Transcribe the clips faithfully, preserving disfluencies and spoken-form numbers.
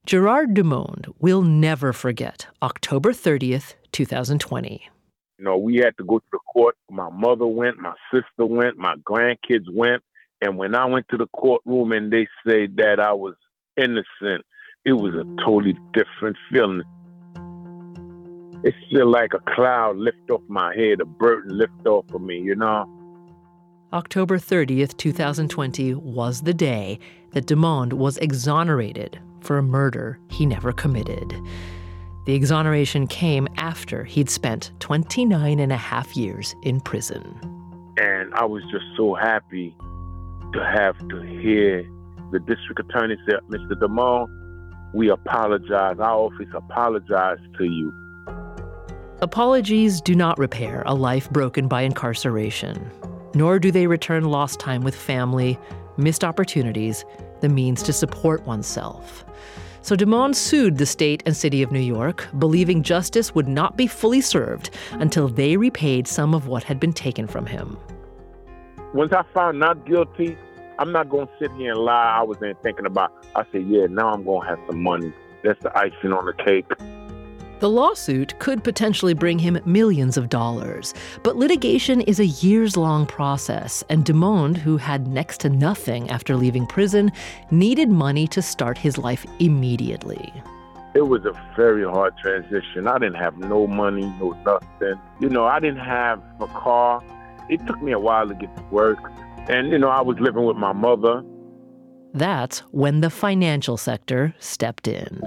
Gerard Dumond will never forget October thirtieth, twenty twenty. You know, we had to go to the court. My mother went, my sister went, my grandkids went. And when I went to the courtroom and they said that I was innocent, it was a totally different feeling. It's still like a cloud lift off my head, a burden lift off of me, you know? October thirtieth, twenty twenty was the day that Dumond was exonerated for a murder he never committed. The exoneration came after he'd spent twenty-nine and a half years in prison. And I was just so happy to have to hear the district attorney say, Mister Dumond, we apologize. Our office apologized to you. Apologies do not repair a life broken by incarceration, nor do they return lost time with family, missed opportunities, the means to support oneself. So Dumond sued the state and city of New York, believing justice would not be fully served until they repaid some of what had been taken from him. Once I found not guilty, I'm not going to sit here and lie. I was then thinking about, I said, yeah, now I'm going to have some money. That's the icing on the cake. The lawsuit could potentially bring him millions of dollars, but litigation is a years-long process, and Dumond, who had next to nothing after leaving prison, needed money to start his life immediately. It was a very hard transition. I didn't have no money, no nothing. You know, I didn't have a car. It took me a while to get to work, and, you know, I was living with my mother. That's when the financial sector stepped in.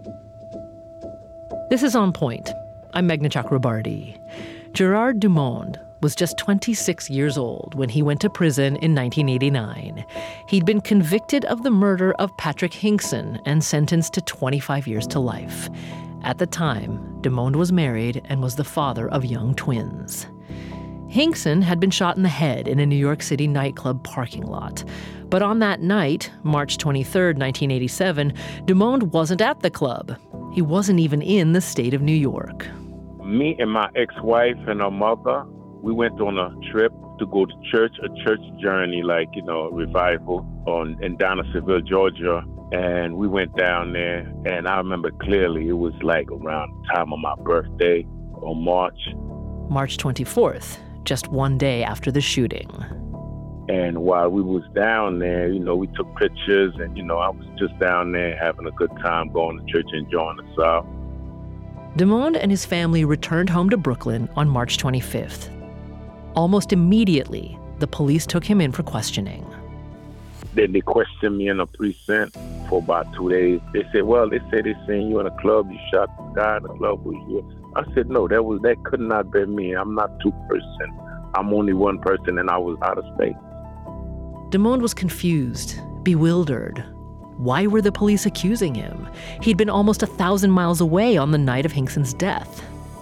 This is On Point. I'm Meghna Chakrabarti. Gerard Dumond was just twenty-six years old when he went to prison in nineteen eighty-nine. He'd been convicted of the murder of Patrick Hinkson and sentenced to twenty-five years to life. At the time, Dumond was married and was the father of young twins. Hinkson had been shot in the head in a New York City nightclub parking lot. But on that night, March twenty-third, nineteen eighty-seven, Dumond wasn't at the club. He wasn't even in the state of New York. Me and my ex-wife and her mother, we went on a trip to go to church, a church journey, like, you know, revival on in Donaldsonville, Georgia. And we went down there, and I remember clearly it was like around the time of my birthday on March. March twenty-fourth, just one day after the shooting. And while we was down there, you know, we took pictures and, you know, I was just down there having a good time, going to church, enjoying the South. Dumond and his family returned home to Brooklyn on March twenty-fifth. Almost immediately, the police took him in for questioning. Then they questioned me in a precinct for about two days. They said, well, they said they seen you in a club, you shot the guy in the club. Was you? I said, no, that was that could not be me. I'm not two person. I'm only one person, and I was out of state. Dumond was confused, bewildered. Why were the police accusing him? He'd been almost a thousand miles away on the night of Hinkson's death.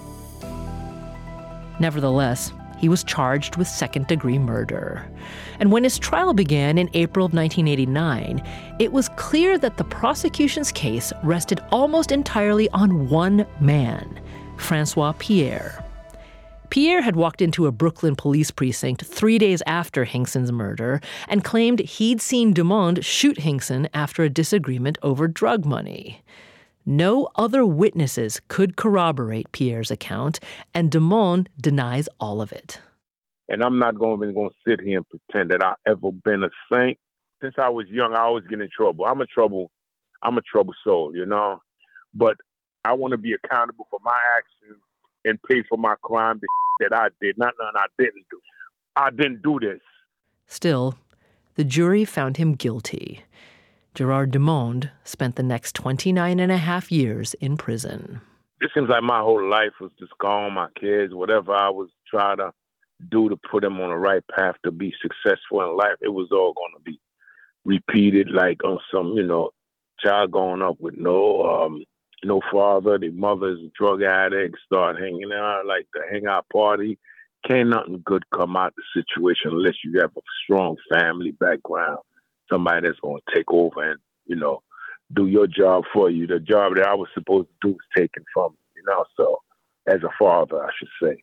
Nevertheless, he was charged with second-degree murder. And when his trial began in April of nineteen eighty-nine, it was clear that the prosecution's case rested almost entirely on one man, Francois Pierre. Pierre had walked into a Brooklyn police precinct three days after Hinkson's murder and claimed he'd seen Dumond shoot Hinkson after a disagreement over drug money. No other witnesses could corroborate Pierre's account, and Dumond denies all of it. And I'm not going to, going to sit here and pretend that I've ever been a saint. Since I was young, I always get in trouble. I'm a trouble, I'm a trouble soul, you know. But I want to be accountable for my actions and pay for my crime that I did, not none I didn't do. I didn't do this. Still, the jury found him guilty. Gerard Dumond spent the next twenty-nine and a half years in prison. It seems like my whole life was just gone, my kids, whatever I was trying to do to put them on the right path to be successful in life, it was all going to be repeated, like on some, you know, child growing up with no um, no father, the mother's a drug addict, start hanging out, like the hangout party. Can't nothing good come out of the situation unless you have a strong family background, somebody that's going to take over and, you know, do your job for you. The job that I was supposed to do was taken from me, you know, so as a father, I should say.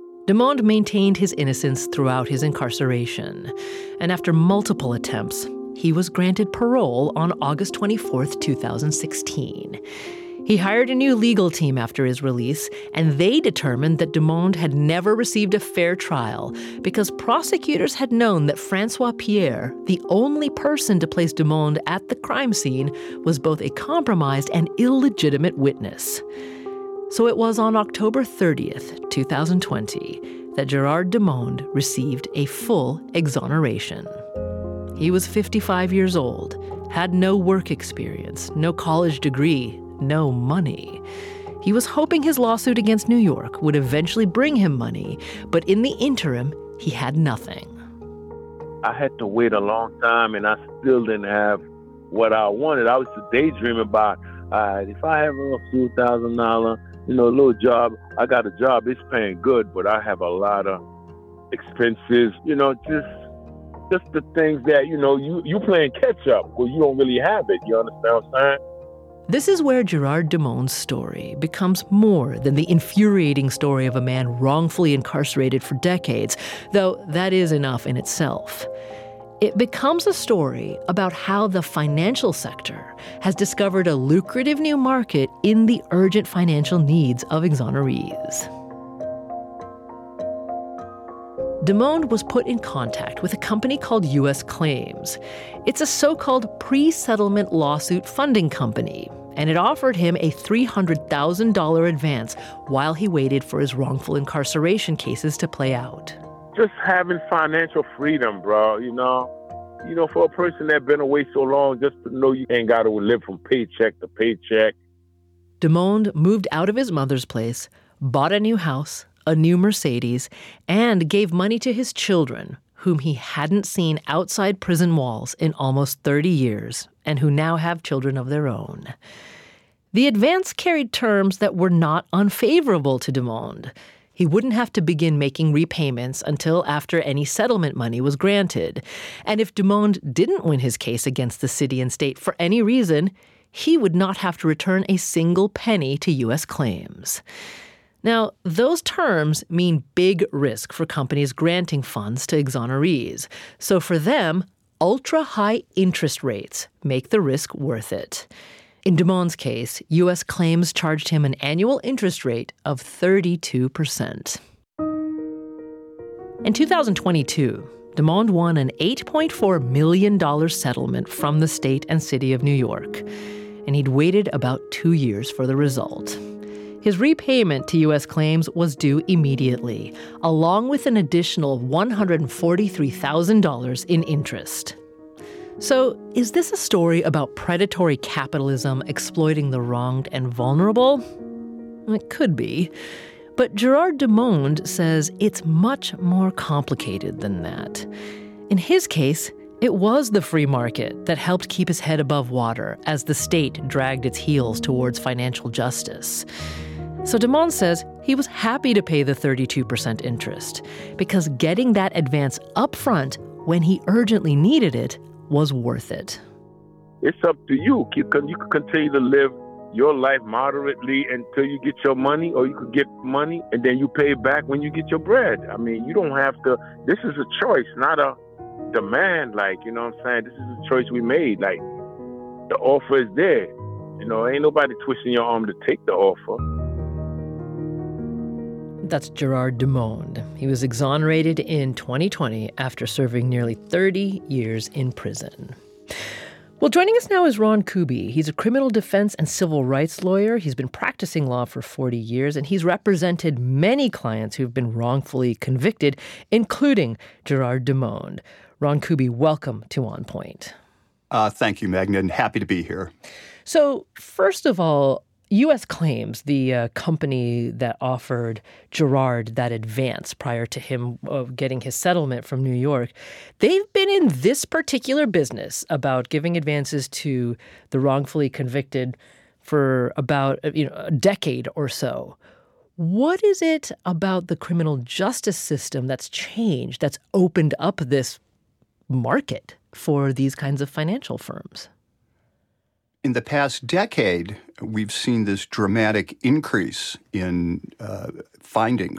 Dumond maintained his innocence throughout his incarceration, and after multiple attempts, he was granted parole on August twenty-fourth, two thousand sixteen. He hired a new legal team after his release, and they determined that Dumond had never received a fair trial because prosecutors had known that Francois Pierre, the only person to place Dumond at the crime scene, was both a compromised and illegitimate witness. So it was on October thirtieth, two thousand twenty, that Gerard Dumond received a full exoneration. He was fifty-five years old, had no work experience, no college degree, no money. He was hoping his lawsuit against New York would eventually bring him money, but in the interim, he had nothing. I had to wait a long time, and I still didn't have what I wanted. I was daydreaming about, all right, if I have a few thousand dollars, you know, a little job, I got a job, it's paying good, but I have a lot of expenses, you know, just just the things that, you know, you, you playing catch up, because you don't really have it, you understand what I'm saying? This is where Gerard Dumond's story becomes more than the infuriating story of a man wrongfully incarcerated for decades, though that is enough in itself. It becomes a story about how the financial sector has discovered a lucrative new market in the urgent financial needs of exonerees. Dumond was put in contact with a company called U S Claims. It's a so-called pre-settlement lawsuit funding company, and it offered him a three hundred thousand dollars advance while he waited for his wrongful incarceration cases to play out. Just having financial freedom, bro, you know. You know, for a person that's been away so long, just to know you ain't got to live from paycheck to paycheck. Dumond moved out of his mother's place, bought a new house, a new Mercedes, and gave money to his children, whom he hadn't seen outside prison walls in almost thirty years, and who now have children of their own. The advance carried terms that were not unfavorable to Dumond. He wouldn't have to begin making repayments until after any settlement money was granted. And if Dumond didn't win his case against the city and state for any reason, he would not have to return a single penny to U S Claims. Now, those terms mean big risk for companies granting funds to exonerees. So for them, ultra-high interest rates make the risk worth it. In Dumond's case, U S Claims charged him an annual interest rate of thirty-two percent. In two thousand twenty-two, Dumond won an eight point four million dollars settlement from the state and city of New York, and he'd waited about two years for the result. His repayment to U S Claims was due immediately, along with an additional one hundred forty-three thousand dollars in interest. So, is this a story about predatory capitalism exploiting the wronged and vulnerable? It could be. But Gerard Dumond says it's much more complicated than that. In his case, it was the free market that helped keep his head above water as the state dragged its heels towards financial justice. So Dumond says he was happy to pay the thirty-two percent interest because getting that advance up front when he urgently needed it was worth it. It's up to you. You can, you can continue to live your life moderately until you get your money, or you could get money and then you pay back when you get your bread. I mean, you don't have to. This is a choice, not a demand. Like, you know what I'm saying? This is a choice we made. Like, the offer is there. You know, ain't nobody twisting your arm to take the offer. That's Gerard Dumond. He was exonerated in twenty twenty after serving nearly thirty years in prison. Well, joining us now is Ron Kuby. He's a criminal defense and civil rights lawyer. He's been practicing law for forty years, and he's represented many clients who've been wrongfully convicted, including Gerard Dumond. Ron Kuby, welcome to On Point. Uh, thank you, Magna, and happy to be here. So, first of all, U S Claims, the uh, company that offered Gerard that advance prior to him uh, getting his settlement from New York, they've been in this particular business about giving advances to the wrongfully convicted for about you know, a decade or so. What is it about the criminal justice system that's changed, that's opened up this market for these kinds of financial firms? In the past decade, we've seen this dramatic increase in uh, findings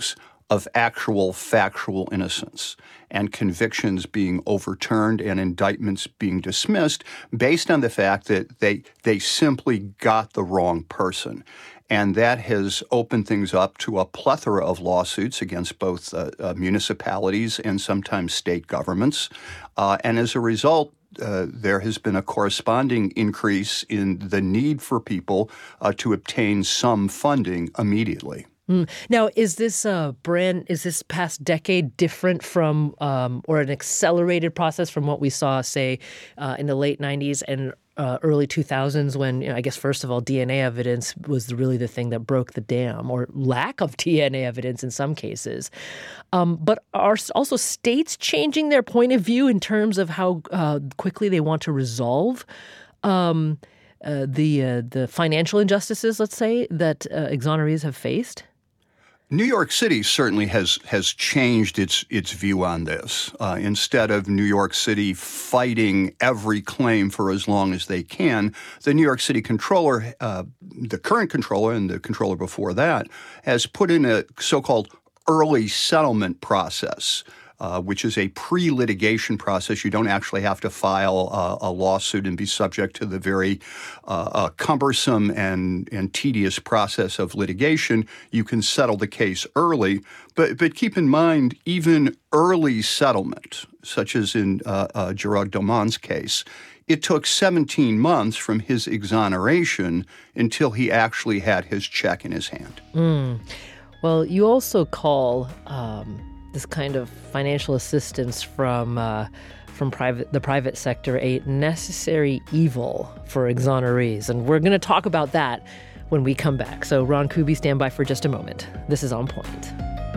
of actual factual innocence and convictions being overturned and indictments being dismissed based on the fact that they they simply got the wrong person. And that has opened things up to a plethora of lawsuits against both uh, uh, municipalities and sometimes state governments. Uh, and as a result, uh, there has been a corresponding increase in the need for people uh, to obtain some funding immediately. Mm. Now, is this uh, brand, is this past decade different from, um, or an accelerated process from what we saw, say, uh, in the late nineties and uh, early two thousands when, you know, I guess, first of all, D N A evidence was really the thing that broke the dam, or lack of D N A evidence in some cases. Um, but are also states changing their point of view in terms of how uh, quickly they want to resolve um, uh, the uh, the financial injustices, let's say, that uh, exonerees have faced? New York City certainly has has changed its its view on this. Uh, instead of New York City fighting every claim for as long as they can, the New York City controller, uh, the current controller and the controller before that, has put in a so-called early settlement process, uh, which is a pre-litigation process. You don't actually have to file uh, a lawsuit and be subject to the very uh, uh, cumbersome and, and tedious process of litigation. You can settle the case early. But, but keep in mind, even early settlement, such as in uh, uh, Gerard Domann's case, it took seventeen months from his exoneration until he actually had his check in his hand. Mm. Well, you also call um, this kind of financial assistance from uh, from private the private sector a necessary evil for exonerees, and we're going to talk about that when we come back. So, Ron Kuby, stand by for just a moment. This is On Point.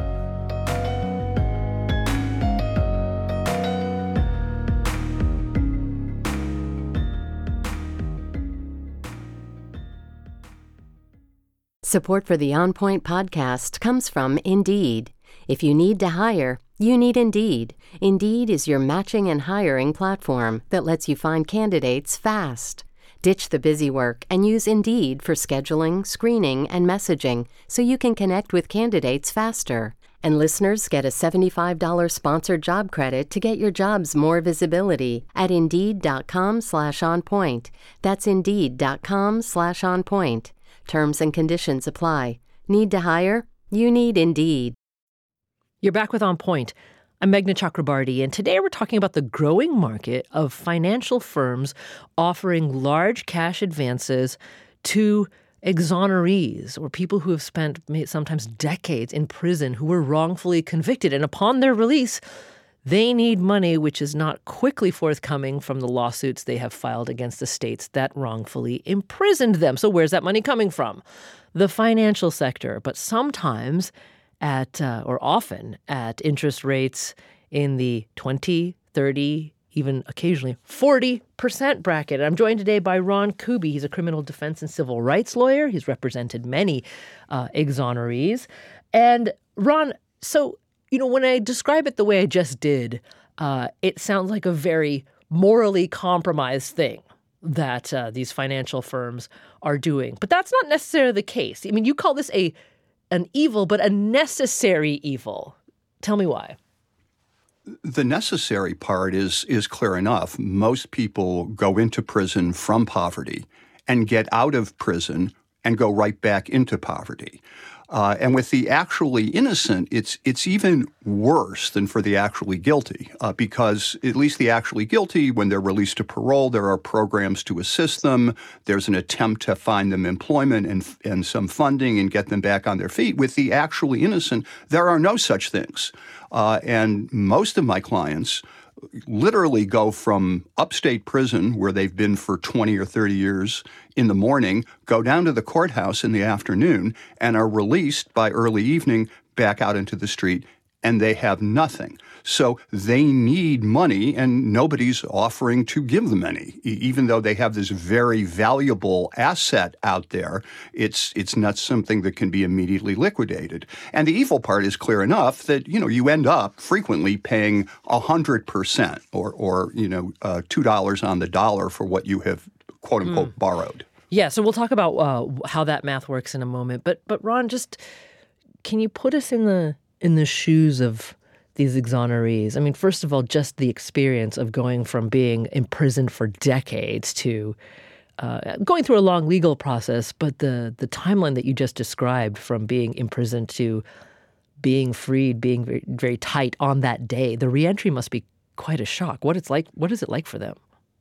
Support for the On Point podcast comes from Indeed. If you need to hire, you need Indeed. Indeed is your matching and hiring platform that lets you find candidates fast. Ditch the busy work and use Indeed for scheduling, screening, and messaging so you can connect with candidates faster. And listeners get a seventy-five dollars sponsored job credit to get your jobs more visibility at Indeed.com slash on point. That's Indeed.com slash on point. Terms and conditions apply. Need to hire? You need Indeed. You're back with On Point. I'm Meghna Chakrabarti, and today we're talking about the growing market of financial firms offering large cash advances to exonerees, or people who have spent sometimes decades in prison who were wrongfully convicted. And upon their release, they need money which is not quickly forthcoming from the lawsuits they have filed against the states that wrongfully imprisoned them. So where's that money coming from? The financial sector, but sometimes at, uh, or often at interest rates in the twenty, thirty, even occasionally forty percent bracket. I'm joined today by Ron Kuby. He's a criminal defense and civil rights lawyer. He's represented many uh, exonerees. And Ron, so you know, when I describe it the way I just did, uh, it sounds like a very morally compromised thing that uh, these financial firms are doing. But that's not necessarily the case. I mean, you call this a an evil, but a necessary evil. Tell me why. The necessary part is is clear enough. Most people go into prison from poverty and get out of prison and go right back into poverty. Uh, and with the actually innocent, it's it's even worse than for the actually guilty, uh, because at least the actually guilty, when they're released to parole, there are programs to assist them. There's an attempt to find them employment and and some funding and get them back on their feet. With the actually innocent, there are no such things. Uh, and most of my clients literally go from upstate prison, where they've been for twenty or thirty years, in the morning, go down to the courthouse in the afternoon, and are released by early evening back out into the street, and they have nothing. So they need money, and nobody's offering to give them any. Even though they have this very valuable asset out there, it's it's not something that can be immediately liquidated. And the evil part is clear enough that, you know, you end up frequently paying one hundred percent or, or you know, uh, two dollars on the dollar for what you have, quote unquote, mm. borrowed. Yeah, so we'll talk about uh, how that math works in a moment. But, but Ron, just can you put us in the in the shoes of these exonerees? I mean, first of all, just the experience of going from being imprisoned for decades to uh, going through a long legal process, but the the timeline that you just described from being imprisoned to being freed, being very, very tight on that day, the reentry must be quite a shock. What it's like? What is it like for them?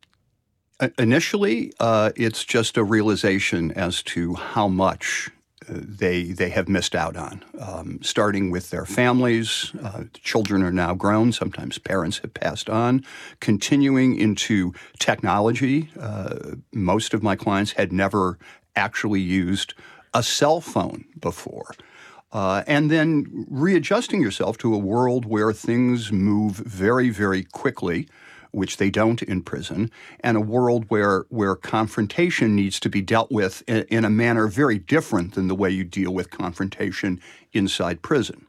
Initially, uh, it's just a realization as to how much uh, they they have missed out on, um, starting with their families. Uh, children are now grown. Sometimes parents have passed on. Continuing into technology. Uh, most of my clients had never actually used a cell phone before. Uh, and then readjusting yourself to a world where things move very, very quickly, which they don't in prison, and a world where where confrontation needs to be dealt with in, in a manner very different than the way you deal with confrontation inside prison.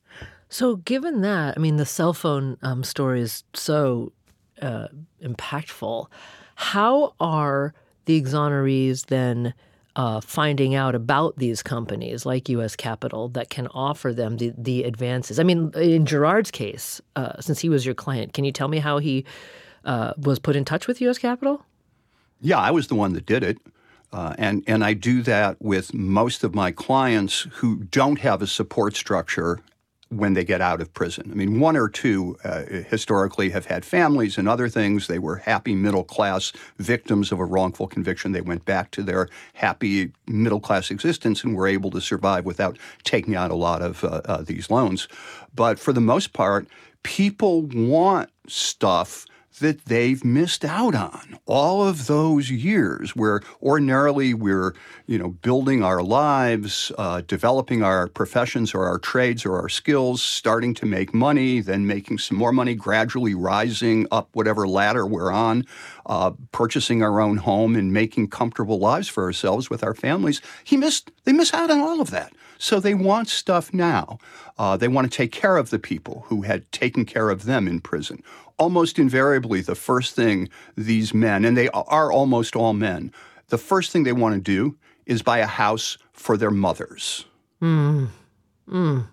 So given that, I mean, the cell phone um, story is so uh, impactful. How are the exonerees then uh, finding out about these companies like U S Capital that can offer them the, the advances? I mean, in Gerard's case, uh, since he was your client, can you tell me how he uh, was put in touch with U S Capital? Yeah, I was the one that did it. Uh, and, and I do that with most of my clients who don't have a support structure when they get out of prison. I mean, one or two uh, historically have had families and other things. They were happy middle-class victims of a wrongful conviction. They went back to their happy middle-class existence and were able to survive without taking out a lot of uh, uh, these loans. But for the most part, people want stuff that they've missed out on all of those years where ordinarily we're, you know, building our lives, uh, developing our professions or our trades or our skills, starting to make money, then making some more money, gradually rising up whatever ladder we're on, uh, purchasing our own home and making comfortable lives for ourselves with our families. He missed, they miss out on all of that. So they want stuff now. Uh, they want to take care of the people who had taken care of them in prison. Almost invariably, the first thing these men, and they are almost all men, the first thing they want to do is buy a house for their mothers. Mm. Mm.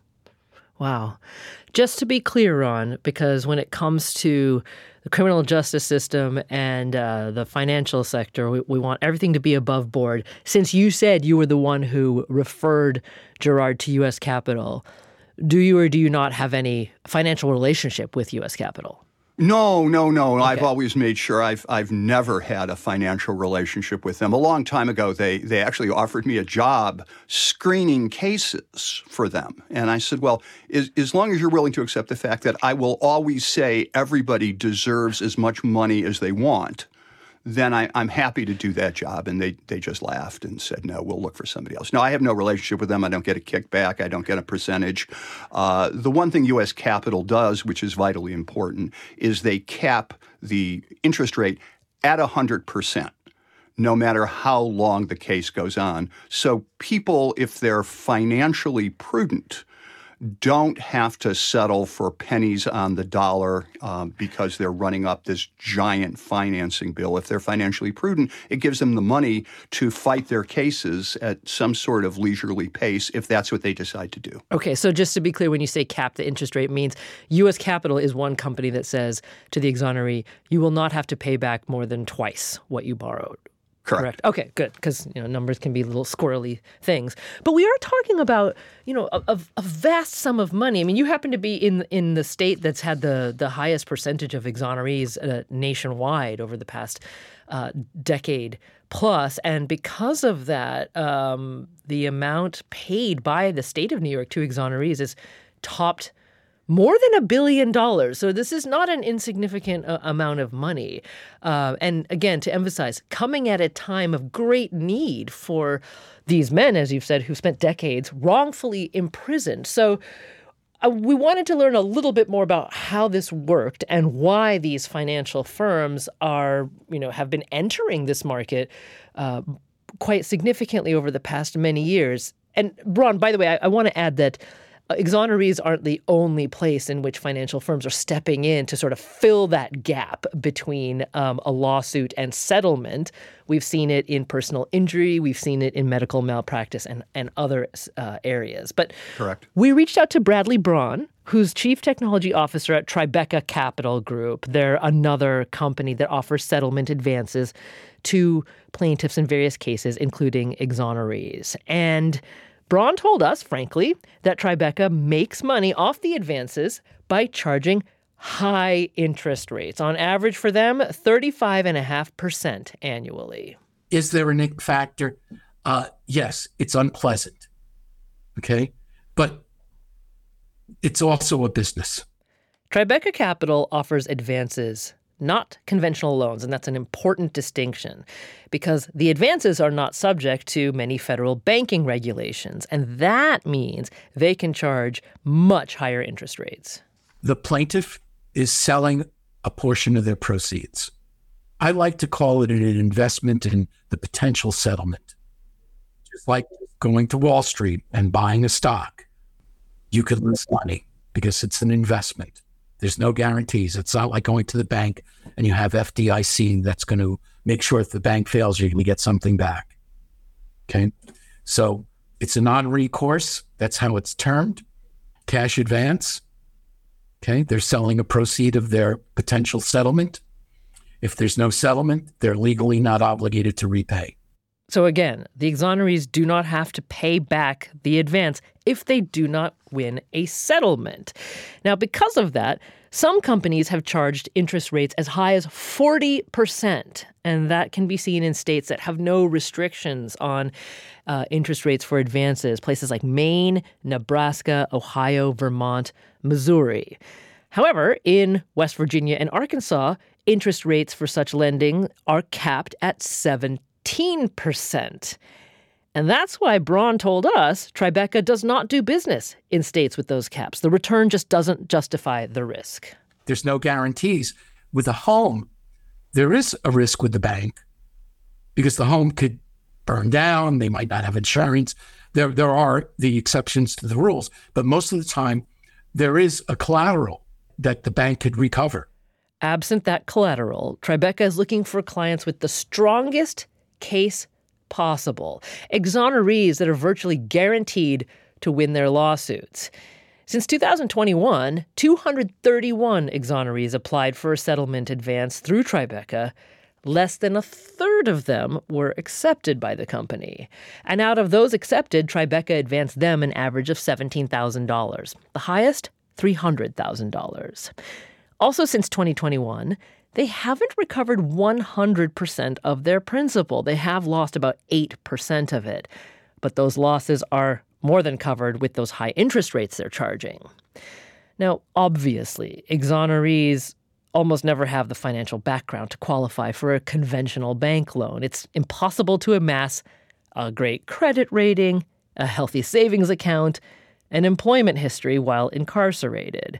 Wow. Just to be clear, Ron, because when it comes to the criminal justice system and uh, the financial sector, we, we want everything to be above board. Since you said you were the one who referred Gerard to U S Capital, do you or do you not have any financial relationship with U S Capital? No, no, no. Okay. I've always made sure I've I've never had a financial relationship with them. A long time ago, they they actually offered me a job screening cases for them. And I said, well, as, as long as you're willing to accept the fact that I will always say everybody deserves as much money as they want, then I, I'm happy to do that job. And they they just laughed and said, no, we'll look for somebody else. No, I have no relationship with them. I don't get a kickback. I don't get a percentage. Uh, the one thing U S Capital does, which is vitally important, is they cap the interest rate at one hundred percent, no matter how long the case goes on. So people, if they're financially prudent, don't have to settle for pennies on the dollar um, because they're running up this giant financing bill. If they're financially prudent, it gives them the money to fight their cases at some sort of leisurely pace if that's what they decide to do. Okay, so just to be clear, when you say cap the interest rate, means U S Capital is one company that says to the exoneree, you will not have to pay back more than twice what you borrowed. Correct. Correct. Okay, good, because you know numbers can be little squirrely things. But we are talking about you know a, a vast sum of money. I mean, you happen to be in in the state that's had the the highest percentage of exonerees uh, nationwide over the past uh, decade plus, and because of that, um, the amount paid by the state of New York to exonerees is topped more than a billion dollars. So this is not an insignificant uh, amount of money. Uh, and again, to emphasize, coming at a time of great need for these men, as you've said, who spent decades wrongfully imprisoned. So uh, we wanted to learn a little bit more about how this worked and why these financial firms are, you know, have been entering this market uh, quite significantly over the past many years. And Ron, by the way, I, I want to add that exonerees aren't the only place in which financial firms are stepping in to sort of fill that gap between um, a lawsuit and settlement. We've seen it in personal injury. We've seen it in medical malpractice and, and other uh, areas. But Correct. We reached out to Bradley Braun, who's Chief Technology Officer at Tribeca Capital Group. They're another company that offers settlement advances to plaintiffs in various cases, including exonerees. And Braun told us, frankly, that Tribeca makes money off the advances by charging high interest rates. On average for them, thirty-five point five percent annually. Is there a nick factor? Uh, yes, it's unpleasant. Okay? But it's also a business. Tribeca Capital offers advances, not conventional loans, and that's an important distinction because the advances are not subject to many federal banking regulations, and that means they can charge much higher interest rates. The plaintiff is selling a portion of their proceeds. I like to call it an investment in the potential settlement. Just like going to Wall Street and buying a stock. You could lose money because it's an investment. There's no guarantees. It's not like going to the bank and you have F D I C that's going to make sure if the bank fails, you're going to get something back. Okay? So it's a non-recourse. That's how it's termed. Cash advance. Okay? They're selling a proceed of their potential settlement. If there's no settlement, they're legally not obligated to repay. So again, the exonerees do not have to pay back the advance if they do not win a settlement. Now, because of that, some companies have charged interest rates as high as forty percent, and that can be seen in states that have no restrictions on uh, interest rates for advances, places like Maine, Nebraska, Ohio, Vermont, Missouri. However, in West Virginia and Arkansas, interest rates for such lending are capped at seventeen percent. And that's why Braun told us Tribeca does not do business in states with those caps. The return just doesn't justify the risk. There's no guarantees. With a home, there is a risk with the bank because the home could burn down. They might not have insurance. There, there are the exceptions to the rules. But most of the time, there is a collateral that the bank could recover. Absent that collateral, Tribeca is looking for clients with the strongest case possible, exonerees that are virtually guaranteed to win their lawsuits. Since two thousand twenty-one, two hundred thirty-one exonerees applied for a settlement advance through Tribeca. Less than a third of them were accepted by the company. And out of those accepted, Tribeca advanced them an average of seventeen thousand dollars. The highest, three hundred thousand dollars. Also, since twenty twenty-one, they haven't recovered one hundred percent of their principal. They have lost about eight percent of it. But those losses are more than covered with those high interest rates they're charging. Now, obviously, exonerees almost never have the financial background to qualify for a conventional bank loan. It's impossible to amass a great credit rating, a healthy savings account, an employment history while incarcerated.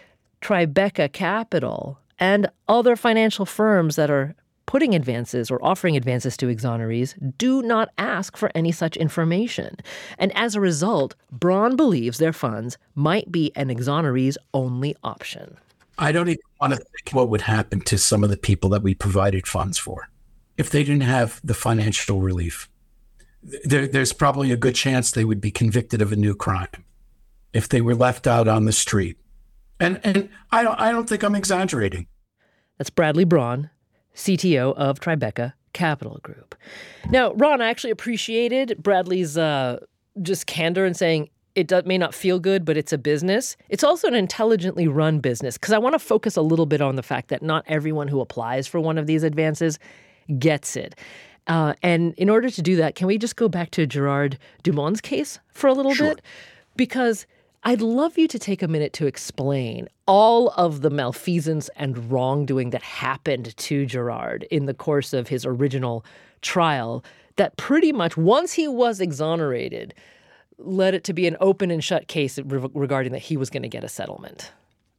Tribeca Capital and other financial firms that are putting advances or offering advances to exonerees do not ask for any such information. And as a result, Braun believes their funds might be an exoneree's only option. I don't even want to think what would happen to some of the people that we provided funds for if they didn't have the financial relief. There, there's probably a good chance they would be convicted of a new crime if they were left out on the street. And and I don't I don't think I'm exaggerating. That's Bradley Braun, C T O of Tribeca Capital Group. Now, Ron, I actually appreciated Bradley's uh, just candor in saying it does, may not feel good, but it's a business. It's also an intelligently run business because I want to focus a little bit on the fact that not everyone who applies for one of these advances gets it. Uh, and in order to do that, can we just go back to Gerard Dumont's case for a little Sure. bit? Because I'd love you to take a minute to explain all of the malfeasance and wrongdoing that happened to Gerard in the course of his original trial that pretty much, once he was exonerated, led it to be an open and shut case re- regarding that he was going to get a settlement.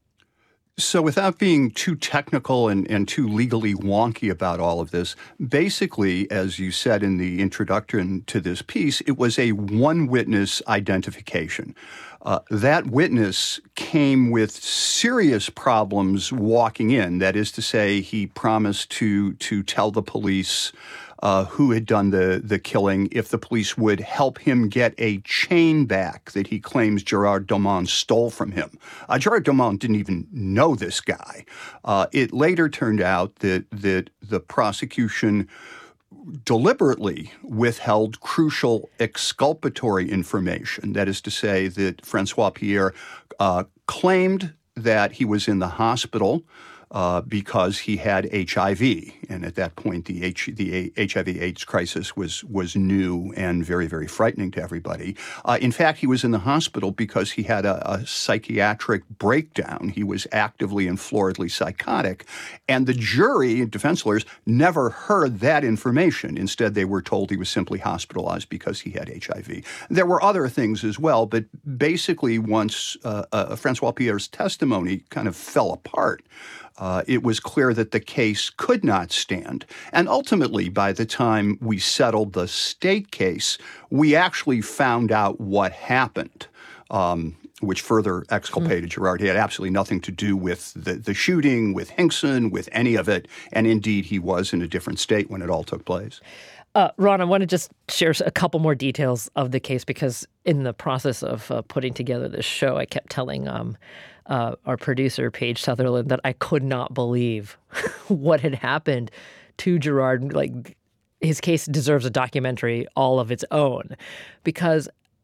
So without being too technical and, and too legally wonky about all of this, basically, as you said in the introduction to this piece, it was a one-witness identification. Uh, that witness came with serious problems walking in. That is to say, he promised to to tell the police uh, who had done the, the killing if the police would help him get a chain back that he claims Gerard Domon stole from him. Uh, Gerard Domon didn't even know this guy. Uh, it later turned out that that the prosecution deliberately withheld crucial exculpatory information. That is to say that Francois Pierre uh, claimed that he was in the hospital uh, because he had H I V. And at that point, the, H- the H I V AIDS crisis was was new and very, very frightening to everybody. Uh, in fact, he was in the hospital because he had a, a psychiatric breakdown. He was actively and floridly psychotic. And the jury, defense lawyers, never heard that information. Instead, they were told he was simply hospitalized because he had H I V. There were other things as well, but basically once uh, uh, Francois Pierre's testimony kind of fell apart, Uh, it was clear that the case could not stand. And ultimately, by the time we settled the state case, we actually found out what happened, um, which further exculpated mm. Gerard. He had absolutely nothing to do with the, the shooting, with Hinkson, with any of it. And indeed, he was in a different state when it all took place. Uh, Ron, I want to just share a couple more details of the case because in the process of uh, putting together this show, I kept telling um, uh, our producer, Paige Sutherland, that I could not believe what had happened to Gerard. Like, his case deserves a documentary all of its own because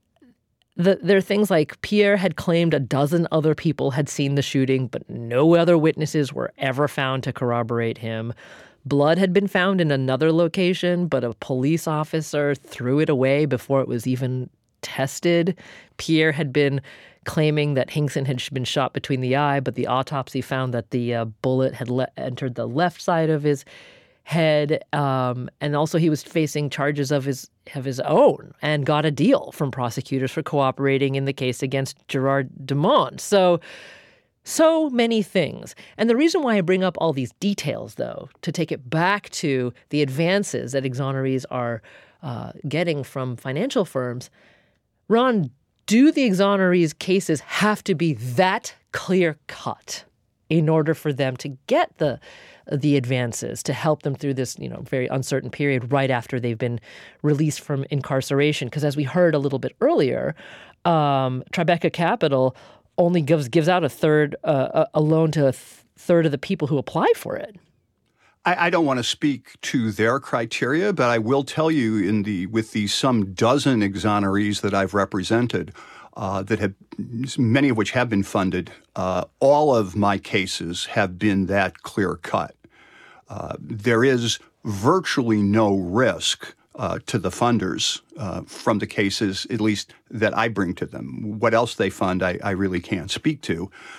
the, there are things like Pierre had claimed a dozen other people had seen the shooting, but no other witnesses were ever found to corroborate him. Blood had been found in another location, but a police officer threw it away before it was even tested. Pierre had been claiming that Hinkson had been shot between the eye, but the autopsy found that the uh, bullet had le- entered the left side of his head. Um, and also he was facing charges of his of his own and got a deal from prosecutors for cooperating in the case against Gerard Domon. So So many things. And the reason why I bring up all these details, though, to take it back to the advances that exonerees are uh, getting from financial firms, Ron, do the exonerees' cases have to be that clear-cut in order for them to get the the advances to help them through this, you know, very uncertain period right after they've been released from incarceration? Because as we heard a little bit earlier, um, Tribeca Capital only gives gives out a third, uh, a loan to a th- third of the people who apply for it. I, I don't want to speak to their criteria, but I will tell you in the with the some dozen exonerees that I've represented, uh, that have many of which have been funded, uh, all of my cases have been that clear cut. Uh, there is virtually no risk Uh, to the funders uh, from the cases, at least that I bring to them. What else they fund, I, I really can't speak to.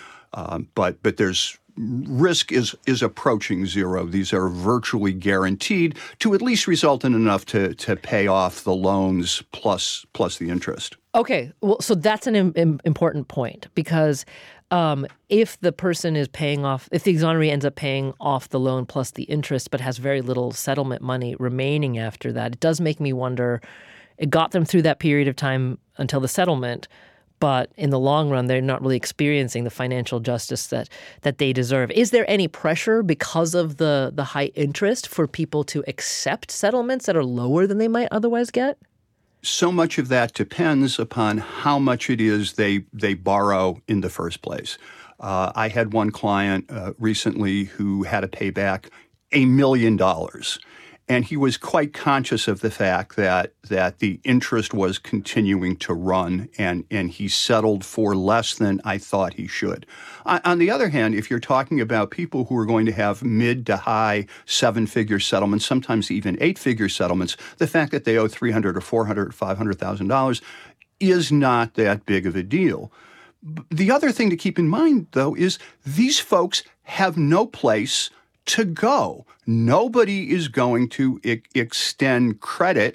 Um, but but there's risk is is approaching zero. These are virtually guaranteed to at least result in enough to to pay off the loans plus plus the interest. Okay, well, so that's an im- important point because um, if the person is paying off, if the exoneree ends up paying off the loan plus the interest but has very little settlement money remaining after that, it does make me wonder, it got them through that period of time until the settlement, but in the long run, they're not really experiencing the financial justice that that they deserve. Is there any pressure because of the, the high interest for people to accept settlements that are lower than they might otherwise get? So much of that depends upon how much it is they they borrow in the first place. Uh, I had one client uh, recently who had to pay back a million dollars, and he was quite conscious of the fact that that the interest was continuing to run, and and he settled for less than I thought he should. On, on the other hand, if you're talking about people who are going to have mid to high seven-figure settlements, sometimes even eight-figure settlements, the fact that they owe three hundred thousand dollars or four hundred thousand dollars or five hundred thousand dollars is not that big of a deal. The other thing to keep in mind, though, is these folks have no place to go. Nobody is going to e- extend credit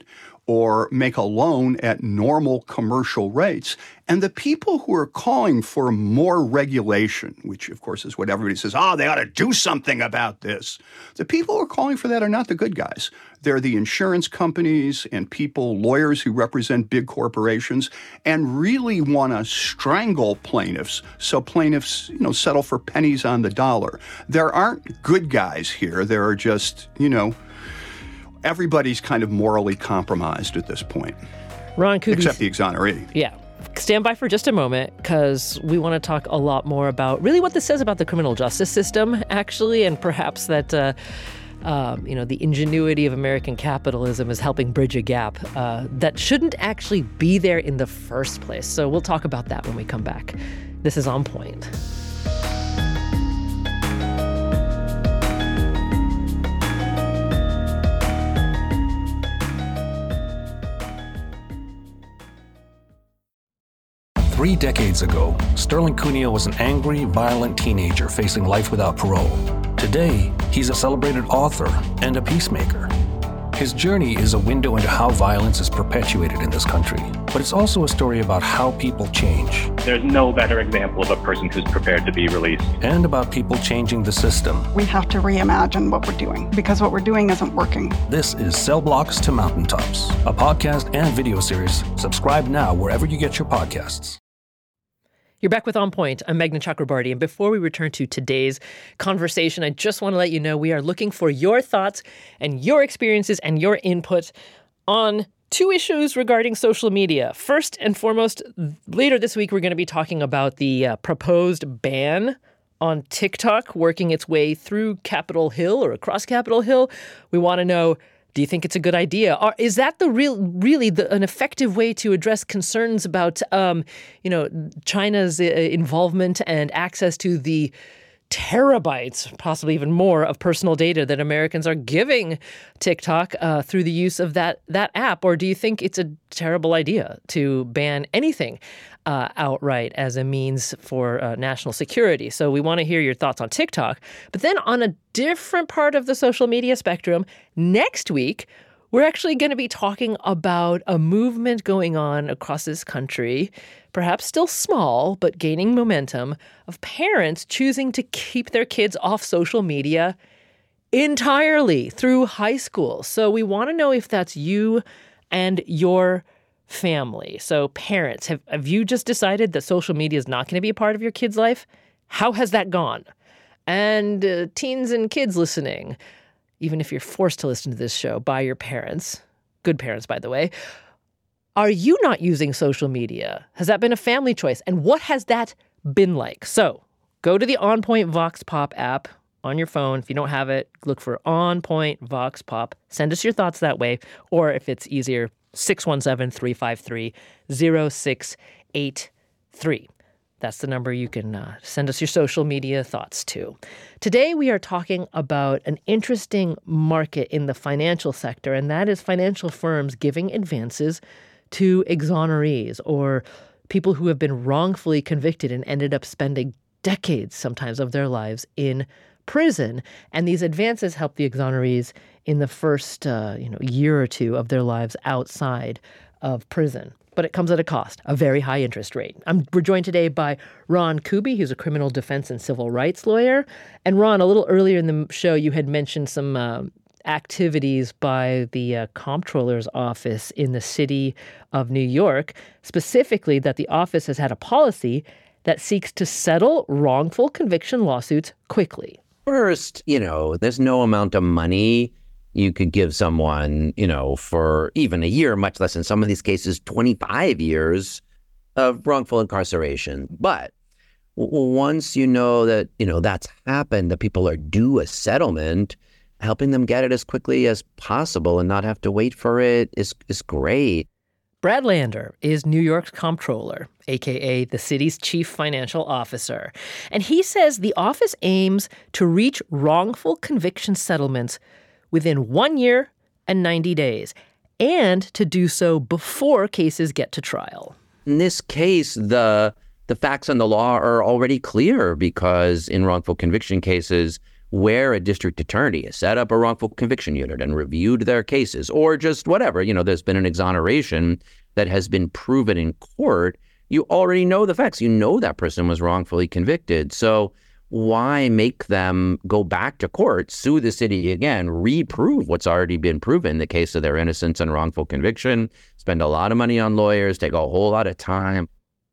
or make a loan at normal commercial rates. And the people who are calling for more regulation, which of course is what everybody says, oh, they ought to do something about this. The people who are calling for that are not the good guys. They're the insurance companies and people, lawyers who represent big corporations and really want to strangle plaintiffs so plaintiffs, you know, settle for pennies on the dollar. There aren't good guys here. There are just, you know, everybody's kind of morally compromised at this point. Ron Kuby. Except the exoneree. Yeah. Stand by for just a moment, because we want to talk a lot more about really what this says about the criminal justice system, actually, and perhaps that, uh, um, you know, the ingenuity of American capitalism is helping bridge a gap uh, that shouldn't actually be there in the first place. So we'll talk about that when we come back. This is On Point. Three decades ago, Sterling Cuneo was an angry, violent teenager facing life without parole. Today, he's a celebrated author and a peacemaker. His journey is a window into how violence is perpetuated in this country, but it's also a story about how people change. There's no better example of a person who's prepared to be released. And about people changing the system. We have to reimagine what we're doing, because what we're doing isn't working. This is Cell Blocks to Mountaintops, a podcast and video series. Subscribe now wherever you get your podcasts. You're back with On Point. I'm Meghna Chakrabarti. And before we return to today's conversation, I just want to let you know we are looking for your thoughts and your experiences and your input on two issues regarding social media. First and foremost, later this week, we're going to be talking about the uh, proposed ban on TikTok working its way through Capitol Hill or across Capitol Hill. We want to know, do you think it's a good idea? Or is that the real, really the, an effective way to address concerns about, um, you know, China's uh, involvement and access to the terabytes, possibly even more, of personal data that Americans are giving TikTok uh, through the use of that that app? Or do you think it's a terrible idea to ban anything uh, outright as a means for uh, national security? So we want to hear your thoughts on TikTok. But then on a different part of the social media spectrum, next week, we're actually going to be talking about a movement going on across this country, perhaps still small, but gaining momentum, of parents choosing to keep their kids off social media entirely through high school. So we want to know if that's you and your family. So parents, have, have you just decided that social media is not going to be a part of your kid's life? How has that gone? And uh, teens and kids listening, even if you're forced to listen to this show by your parents, good parents, by the way, are you not using social media? Has that been a family choice? And what has that been like? So go to the On Point Vox Pop app on your phone. If you don't have it, look for On Point Vox Pop. Send us your thoughts that way. Or if it's easier, six one seven, three five three, zero six eight three. That's the number you can uh, send us your social media thoughts to. Today, we are talking about an interesting market in the financial sector, and that is financial firms giving advances to exonerees or people who have been wrongfully convicted and ended up spending decades, sometimes, of their lives in prison. And these advances help the exonerees in the first uh, you know, year or two of their lives outside of prison. But it comes at a cost, a very high interest rate. I'm, we're joined today by Ron Kuby, who's a criminal defense and civil rights lawyer. And Ron, a little earlier in the show, you had mentioned some uh, activities by the uh, comptroller's office in the city of New York, specifically that the office has had a policy that seeks to settle wrongful conviction lawsuits quickly. First, you know, there's no amount of money you could give someone, you know, for even a year, much less in some of these cases, twenty-five years of wrongful incarceration. But w- once you know that, you know, that's happened, that people are due a settlement, helping them get it as quickly as possible and not have to wait for it is is great. Brad Lander is New York's comptroller, a k a the city's chief financial officer. And he says the office aims to reach wrongful conviction settlements within one year and ninety days, and to do so before cases get to trial. In this case, the the facts and the law are already clear, because in wrongful conviction cases, where a district attorney has set up a wrongful conviction unit and reviewed their cases, or just whatever, you know, there's been an exoneration that has been proven in court, you already know the facts. You know that person was wrongfully convicted. So why make them go back to court, sue the city again, reprove what's already been proven in the case of their innocence and wrongful conviction, spend a lot of money on lawyers, take a whole lot of time.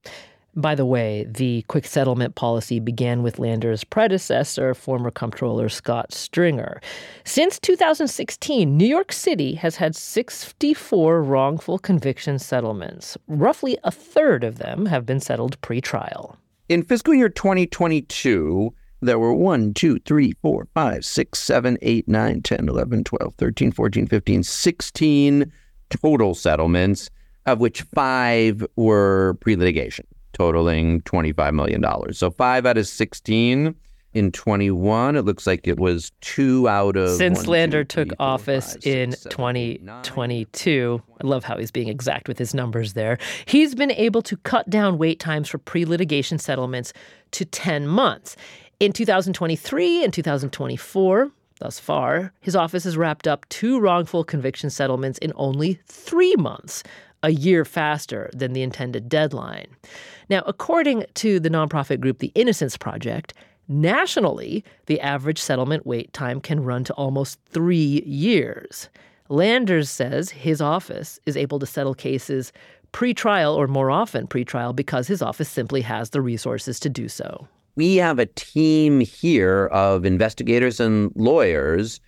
By the way, the quick settlement policy began with Lander's predecessor, former Comptroller Scott Stringer. Since two thousand sixteen, New York City has had sixty-four wrongful conviction settlements. Roughly a third of them have been settled pre-trial. In fiscal year twenty twenty-two, there were one, two, three, four, five, six, seven, eight, nine, ten, eleven, twelve, thirteen, fourteen, fifteen, sixteen total settlements, of which five were pre-litigation, totaling twenty-five million dollars. So five out of sixteen. In twenty-one, it looks like it was two out of... Since one, Lander two, took three, four, office five, in six, seven, twenty twenty-two, eight, I love how he's being exact with his numbers there, he's been able to cut down wait times for pre-litigation settlements to ten months. In two thousand twenty-three and two thousand twenty-four, thus far, his office has wrapped up two wrongful conviction settlements in only three months, a year faster than the intended deadline. Now, according to the nonprofit group The Innocence Project, nationally, the average settlement wait time can run to almost three years. Landers says his office is able to settle cases pre-trial, or more often pre-trial, because his office simply has the resources to do so. We have a team here of investigators and lawyers,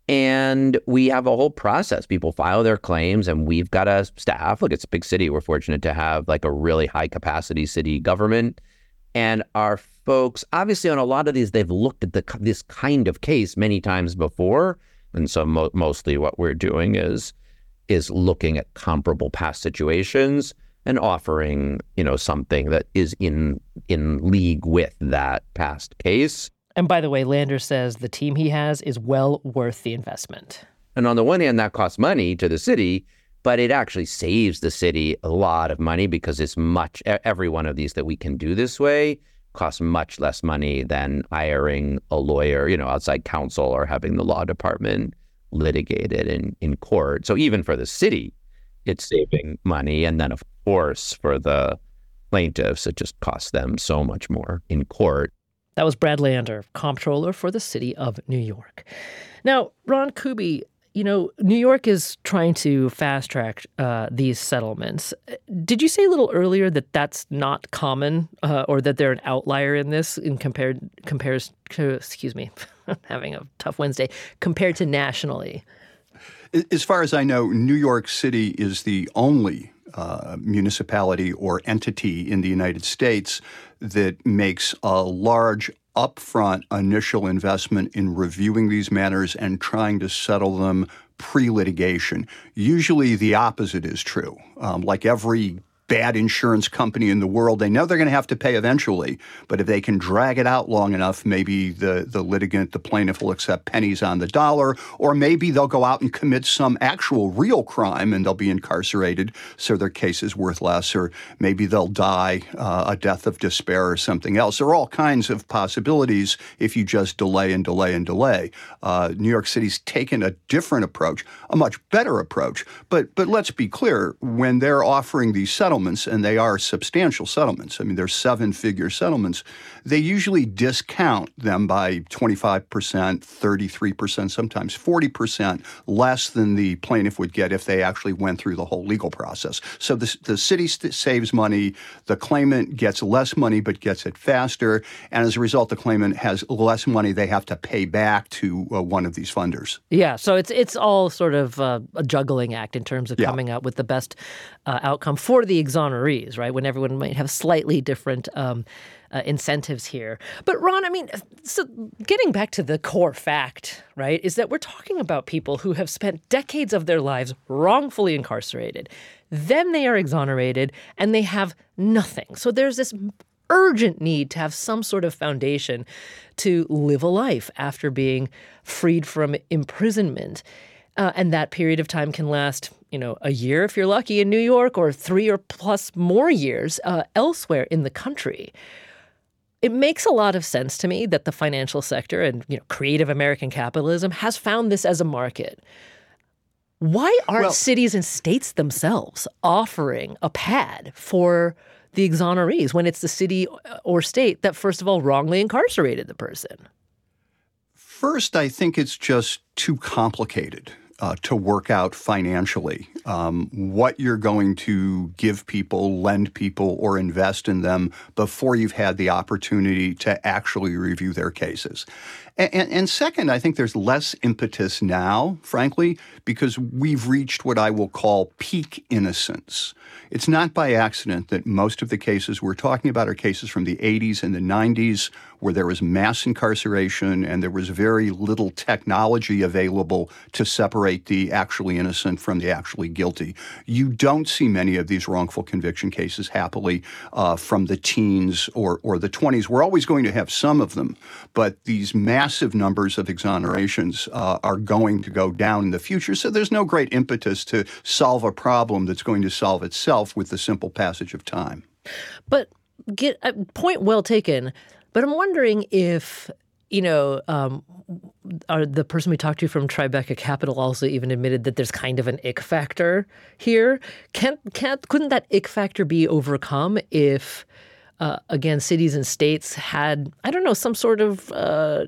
and we have a whole process. People file their claims, and we've got a staff. Look, it's a big city. We're fortunate to have like a really high-capacity city government. And our folks, obviously on a lot of these, they've looked at the, this kind of case many times before. And so mo- mostly what we're doing is is looking at comparable past situations and offering, you know, something that is in in league with that past case. And by the way, Lander says the team he has is well worth the investment. And on the one hand, that costs money to the city, but it actually saves the city a lot of money because it's much, every one of these that we can do this way costs much less money than hiring a lawyer, you know, outside counsel or having the law department litigate it in, in court. So even for the city, it's saving money. And then, of course, for the plaintiffs, it just costs them so much more in court. That was Brad Lander, comptroller for the city of New York. Now, Ron Kuby, you know, New York is trying to fast track uh, these settlements. Did you say a little earlier that that's not common, uh, or that they're an outlier in this in compared compares to, excuse me, having a tough Wednesday, compared to nationally? As far as I know, New York City is the only uh, municipality or entity in the United States that makes a large upfront initial investment in reviewing these matters and trying to settle them pre-litigation. Usually the opposite is true. Um, like every bad insurance company in the world, they know they're going to have to pay eventually. But if they can drag it out long enough, maybe the, the litigant, the plaintiff, will accept pennies on the dollar, or maybe they'll go out and commit some actual real crime and they'll be incarcerated, so their case is worth less, or maybe they'll die uh, a death of despair or something else. There are all kinds of possibilities if you just delay and delay and delay. Uh, New York City's taken a different approach, a much better approach. But but let's be clear, when they're offering these settlements, and they are substantial settlements, I mean, they're seven-figure settlements, they usually discount them by twenty-five percent, thirty-three percent, sometimes forty percent less than the plaintiff would get if they actually went through the whole legal process. So the, the city st- saves money, the claimant gets less money but gets it faster, and as a result, the claimant has less money they have to pay back to uh, one of these funders. Yeah, so it's it's all sort of uh, a juggling act in terms of Yeah. coming up with the best uh, outcome for the exonerees, right, when everyone might have slightly different um, uh, incentives here. But Ron, I mean, so getting back to the core fact, right, is that we're talking about people who have spent decades of their lives wrongfully incarcerated. Then they are exonerated and they have nothing. So there's this urgent need to have some sort of foundation to live a life after being freed from imprisonment. Uh, and that period of time can last, you know, a year if you're lucky in New York, or three or plus more years uh, elsewhere in the country. it makes a lot of sense to me that the financial sector and, you know, creative American capitalism has found this as a market. Why aren't well, cities and states themselves offering a pad for the exonerees when it's the city or state that, first of all, wrongly incarcerated the person? First, I think it's just too complicated uh, to work out financially um, what you're going to give people, lend people, or invest in them before you've had the opportunity to actually review their cases. And, and, and second, I think there's less impetus now, frankly, because we've reached what I will call peak innocence. It's not by accident that most of the cases we're talking about are cases from the eighties and the nineties where there was mass incarceration and there was very little technology available to separate the actually innocent from the actually guilty. You don't see many of these wrongful conviction cases, happily, uh, from the teens or, or the twenties. We're always going to have some of them, but these massive numbers of exonerations uh, are going to go down in the future. So there's no great impetus to solve a problem that's going to solve itself with the simple passage of time. But get uh, point well taken. But I'm wondering if, you know, um, are the person we talked to from Tribeca Capital also even admitted that there's kind of an ick factor here. Can't, can't, couldn't that ick factor be overcome if, uh, again, cities and states had, I don't know, some sort of uh,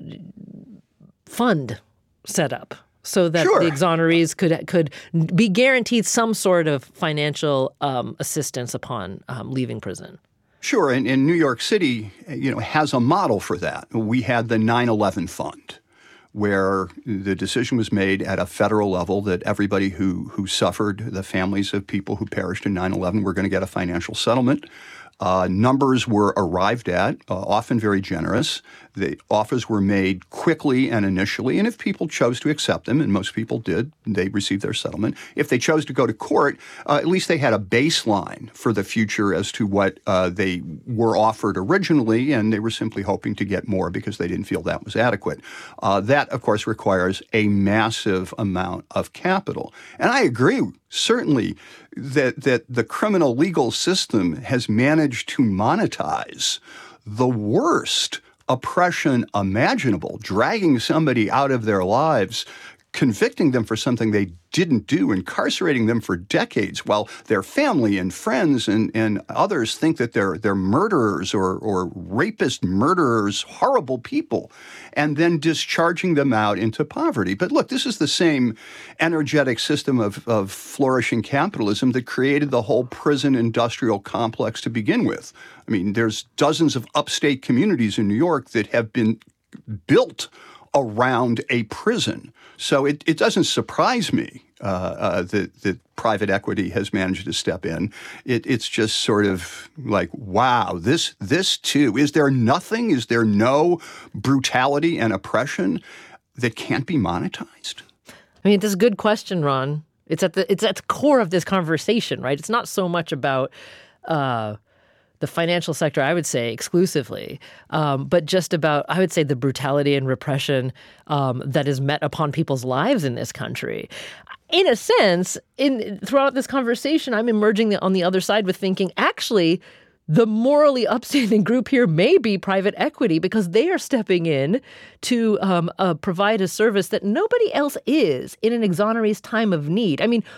fund set up so that sure. the exonerees could could be guaranteed some sort of financial um, assistance upon um, leaving prison? Sure, and, and New York City, you know, has a model for that. We had the nine eleven Fund, where the decision was made at a federal level that everybody who who suffered, the families of people who perished in nine eleven, were going to get a financial settlement. Uh, numbers were arrived at, uh, often very generous. The offers were made quickly and initially, and if people chose to accept them, and most people did, they received their settlement. If they chose to go to court, uh, at least they had a baseline for the future as to what uh, they were offered originally, and they were simply hoping to get more because they didn't feel that was adequate. Uh, that, of course, requires a massive amount of capital. And I agree, certainly, that that the criminal legal system has managed to monetize the worst oppression imaginable, dragging somebody out of their lives, convicting them for something they didn't do, incarcerating them for decades while their family and friends and, and others think that they're they're murderers or, or rapist murderers, horrible people, and then discharging them out into poverty. But look, this is the same energetic system of, of flourishing capitalism that created the whole prison industrial complex to begin with. I mean, there's dozens of upstate communities in New York that have been built around a prison. So it, it doesn't surprise me uh, uh, that, that private equity has managed to step in. It, it's just sort of like, wow, this this too. Is there nothing? Is there no brutality and oppression that can't be monetized? I mean, this is a good question, Ron. It's at the it's at the core of this conversation, right? It's not so much about uh, the financial sector, I would say, exclusively, um, but just about, I would say, the brutality and repression um, that is met upon people's lives in this country. In a sense, in throughout this conversation, I'm emerging the, on the other side with thinking, actually, the morally upstanding group here may be private equity because they are stepping in to um, uh, provide a service that nobody else is in an exoneree's time of need. I mean,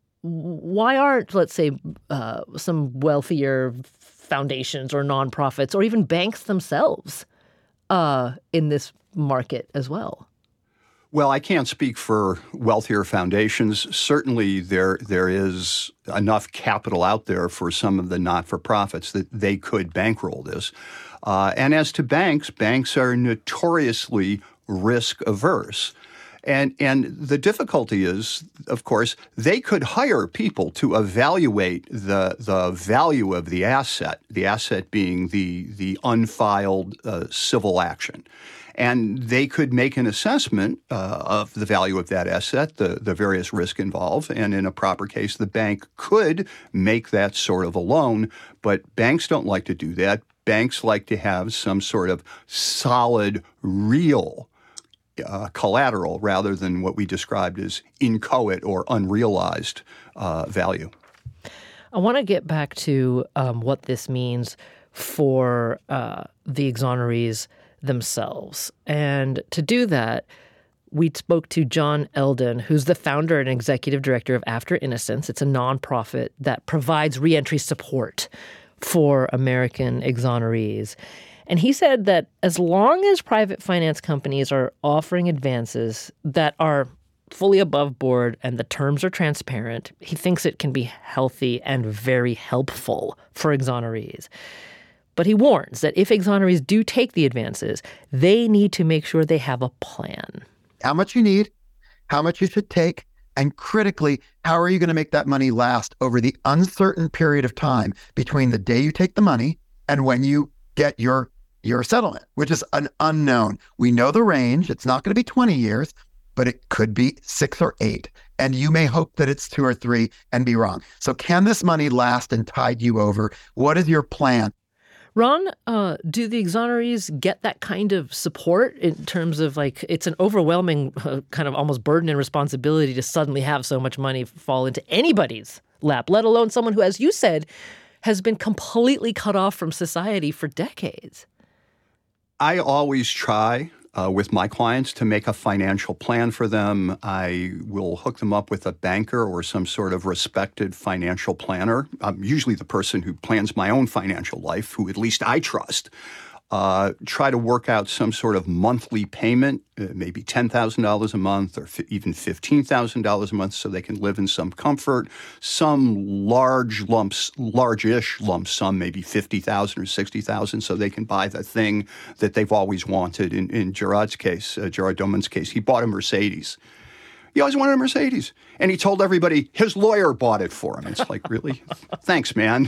why aren't, let's say, uh, some wealthier foundations or nonprofits or even banks themselves uh, in this market as well? Well, I can't speak for wealthier foundations. Certainly there there is enough capital out there for some of the not-for-profits that they could bankroll this. Uh, and as to banks, banks are notoriously risk-averse. And and the difficulty is, of course, they could hire people to evaluate the the value of the asset, the asset being the the unfiled uh, civil action. And they could make an assessment uh, of the value of that asset, the, the various risks involved, and in a proper case, the bank could make that sort of a loan. But banks don't like to do that. Banks like to have some sort of solid, real Uh, collateral rather than what we described as inchoate or unrealized uh, value. I want to get back to um, what this means for uh, the exonerees themselves. And to do that, we spoke to John Eldon, who's the founder and executive director of After Innocence. It's a nonprofit that provides reentry support for American exonerees. And he said that as long as private finance companies are offering advances that are fully above board and the terms are transparent, he thinks it can be healthy and very helpful for exonerees. But he warns that if exonerees do take the advances, they need to make sure they have a plan. How much you need, how much you should take, and critically, how are you going to make that money last over the uncertain period of time between the day you take the money and when you get your your settlement, which is an unknown. We know the range. It's not going to be twenty years, but it could be six or eight. And you may hope that it's two or three and be wrong. So can this money last and tide you over? What is your plan? Ron, uh, do the exonerees get that kind of support in terms of like it's an overwhelming uh, kind of almost burden and responsibility to suddenly have so much money fall into anybody's lap, let alone someone who, as you said, has been completely cut off from society for decades? I always try uh, with my clients to make a financial plan for them. I will hook them up with a banker or some sort of respected financial planner. I'm usually the person who plans my own financial life, who at least I trust. Uh, try to work out some sort of monthly payment, uh, maybe ten thousand dollars a month or f- even fifteen thousand dollars a month so they can live in some comfort. Some large lumps, large-ish lump sum, maybe fifty thousand dollars or sixty thousand dollars so they can buy the thing that they've always wanted. In, in Gerard's case, uh, Gerard Doman's case, he bought a Mercedes. He always wanted a Mercedes. And he told everybody his lawyer bought it for him. It's like, really? Thanks, man.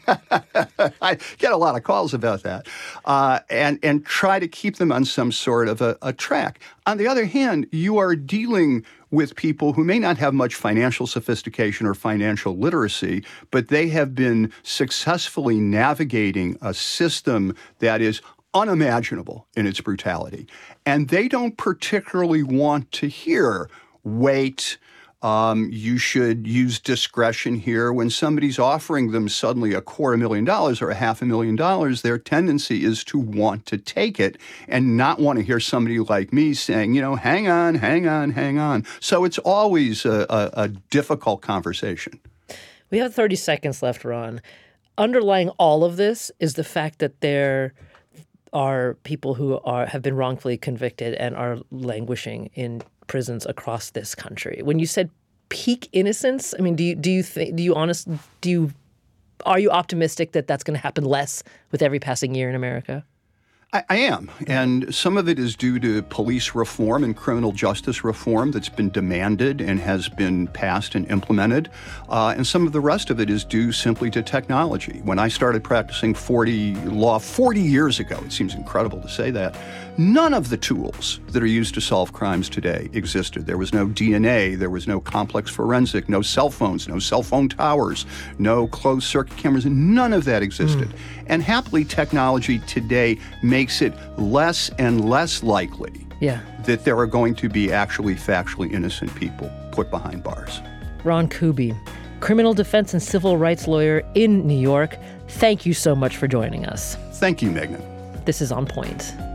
I get a lot of calls about that. Uh, and, and try to keep them on some sort of a, a track. On the other hand, you are dealing with people who may not have much financial sophistication or financial literacy, but they have been successfully navigating a system that is unimaginable in its brutality. And they don't particularly want to hear, wait, um, you should use discretion here. When somebody's offering them suddenly a quarter million dollars or a half a million dollars, their tendency is to want to take it and not want to hear somebody like me saying, you know, hang on, hang on, hang on. So it's always a, a, a difficult conversation. We have thirty seconds left, Ron. Underlying all of this is the fact that there are people who are have been wrongfully convicted and are languishing in prisons across this country. When you said peak innocence, I mean, do you do you think do you honest do you are you optimistic that that's going to happen less with every passing year in America? I, I am. And some of it is due to police reform and criminal justice reform that's been demanded and has been passed and implemented. Uh, and some of the rest of it is due simply to technology. When I started practicing forty law forty years ago, it seems incredible to say that, none of the tools that are used to solve crimes today existed. There was no D N A, there was no complex forensic, no cell phones, no cell phone towers, no closed circuit cameras. None of that existed. Mm. And happily, technology today makes it less and less likely yeah. that there are going to be actually factually innocent people put behind bars. Ron Kuby, criminal defense and civil rights lawyer in New York. Thank you so much for joining us. Thank you, Meghna. This is On Point.